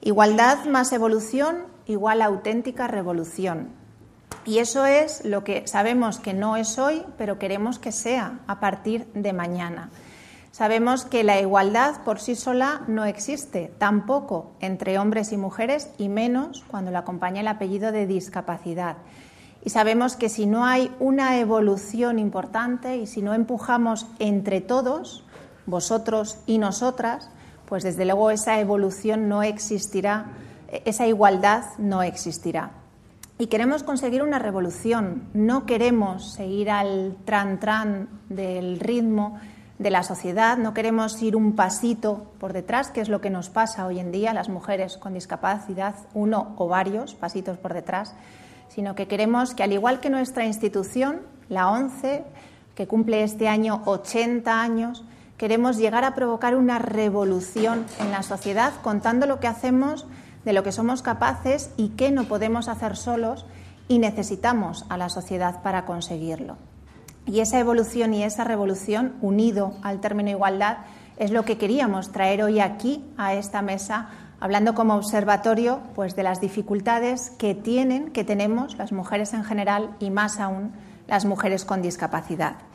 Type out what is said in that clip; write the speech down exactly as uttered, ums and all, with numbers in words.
Igualdad más evolución igual a auténtica revolución. Y eso es lo que sabemos que no es hoy, pero queremos que sea a partir de mañana. Sabemos que la igualdad por sí sola no existe, tampoco entre hombres y mujeres, y menos cuando la acompaña el apellido de discapacidad. Y sabemos que si no hay una evolución importante y si no empujamos entre todos, vosotros y nosotras, pues desde luego esa evolución no existirá, esa igualdad no existirá. Y queremos conseguir una revolución, no queremos seguir al tran-tran del ritmo de la sociedad, no queremos ir un pasito por detrás, que es lo que nos pasa hoy en día a las mujeres con discapacidad, uno o varios pasitos por detrás, sino que queremos que, al igual que nuestra institución, la ONCE, que cumple este año ochenta años, queremos llegar a provocar una revolución en la sociedad contando lo que hacemos, de lo que somos capaces y qué no podemos hacer solos y necesitamos a la sociedad para conseguirlo. Y esa evolución y esa revolución, unido al término igualdad, es lo que queríamos traer hoy aquí a esta mesa, hablando como observatorio pues, de las dificultades que tienen, que tenemos las mujeres en general y más aún las mujeres con discapacidad.